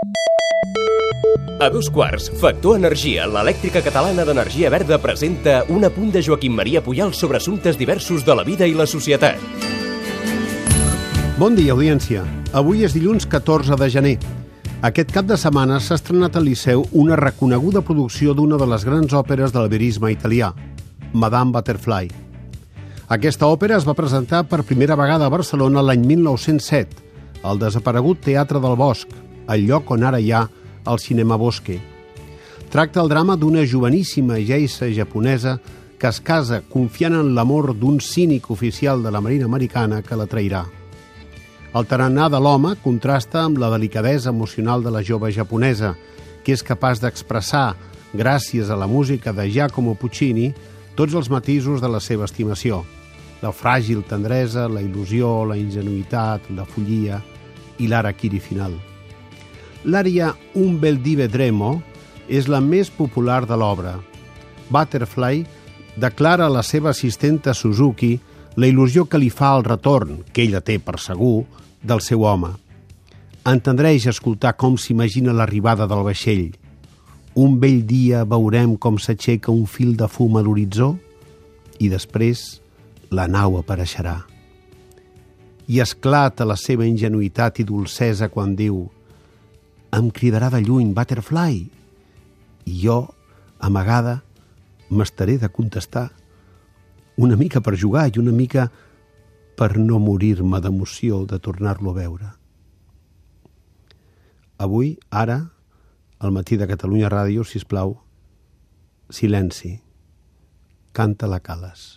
A 2:15, Factor Energia, l'elèctrica catalana d'energia verda, presenta un apunt de Joaquim Maria Pujal sobre assumptes diversos de la vida i la societat. Bon dia, audiència. Avui és dilluns 14 de gener. Aquest cap de setmana s'ha estrenat al Liceu una reconeguda producció d'una de les grans òperes del verisme italià, Madame Butterfly. Aquesta òpera es va presentar per primera vegada a Barcelona l'any 1907, al desaparegut Teatre del Bosc, el lloc on ara hi ha el Cinema Bosque. Tracta el drama d'una joveníssima geisha japonesa que es casa confiant en l'amor d'un cínic oficial de la Marina americana que la trairà. El tarannà de l'home contrasta amb la delicadesa emocional de la jove japonesa, que és capaç d'expressar, gràcies a la música de Giacomo Puccini, tots els matisos de la seva estimació: la fràgil tendresa, la il·lusió, la ingenuïtat, la follia i l'harakiri final. L'ària Un bel dì vedremo és la més popular de l'obra. Butterfly declara a la seva assistenta Suzuki la il·lusió que li fa el retorn, que ella té per segur, del seu home. Entendreix escoltar com s'imagina l'arribada del vaixell. Un bell dia veurem com s'aixeca un fil de fum a l'horitzó i després la nau apareixerà. I esclata la seva ingenuïtat i dolcesa quan diu: «Em cridarà de lluny, Butterfly», i jo, amagada, m'estaré de contestar, una mica per jugar i una mica per no morir-me d'emoció de tornar-lo a veure. Avui, ara, al Matí de Catalunya Ràdio, sisplau, silenci. Canta la Cales.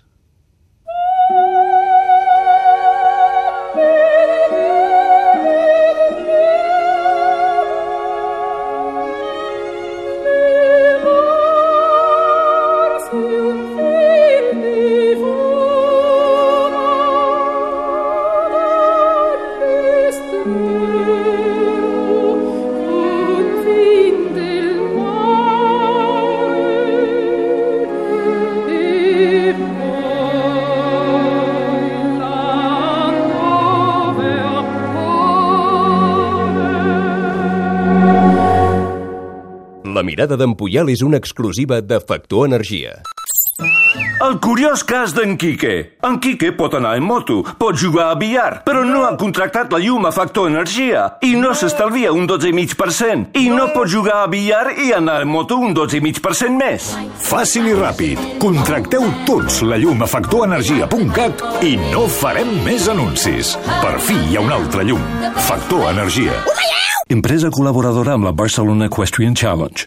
La mirada d'en Pujal és una exclusiva de Factor Energia. El curiós cas d'en Quique. En Quique pot anar en moto, pot jugar a billar, però no ha contractat la llum a Factor Energia i no s'estalvia un 12,5% i no pot jugar a billar i anar en moto un 12,5% més. Fàcil i ràpid. Contracteu tots la llum a factorenergia.cat i no farem més anuncis. Per fi hi ha una altra llum. Factor Energia. Empresa col·laboradora amb la Barcelona Equestrian Challenge.